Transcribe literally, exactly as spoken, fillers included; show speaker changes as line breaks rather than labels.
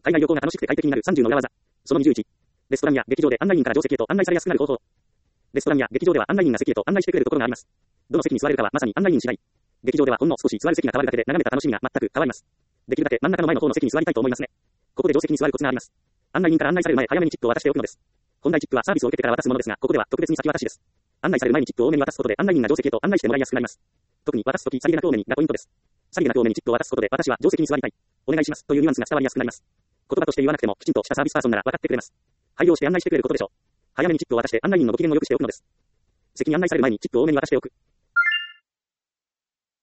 海外旅行が楽しくて快適になるさんじゅうの裏技。そのにじゅういち。レストランや劇場で案内人から乗席へと案内されやすくなる方法。レストランや劇場では案内人が席へと案内してくれるところがあります。どの席に座れるかはまさに案内人次第。劇場ではほんの少し座る席が変わるだけで眺めた楽しみが全く変わります。できるだけ真ん中の前の方の席に座りたいと思いますね。ここで定席に座るコツがあります。案内人から案内される前、早めにチップを渡しておくのです。本来チップはサービスを受けてから渡すものですが、ここでは特別に先渡しです。案内される前にチップを多めに渡すことで案内人が定席へと案内してもらいやすくなります。特に渡すときさりげなく多めにがポイントです。さりげなく多めにチップを渡すことで私は定席に座りたい。お願いしますというニュアンスが伝わりやすくなります。言葉として言わなくてもきちんとしたサービスパーソンなら分かってくれます。配慮して案内してくれることでしょう。早めにチップを渡して案内人のご機嫌を良くしておくのです。席に案内される前にチップを多めに渡しておく。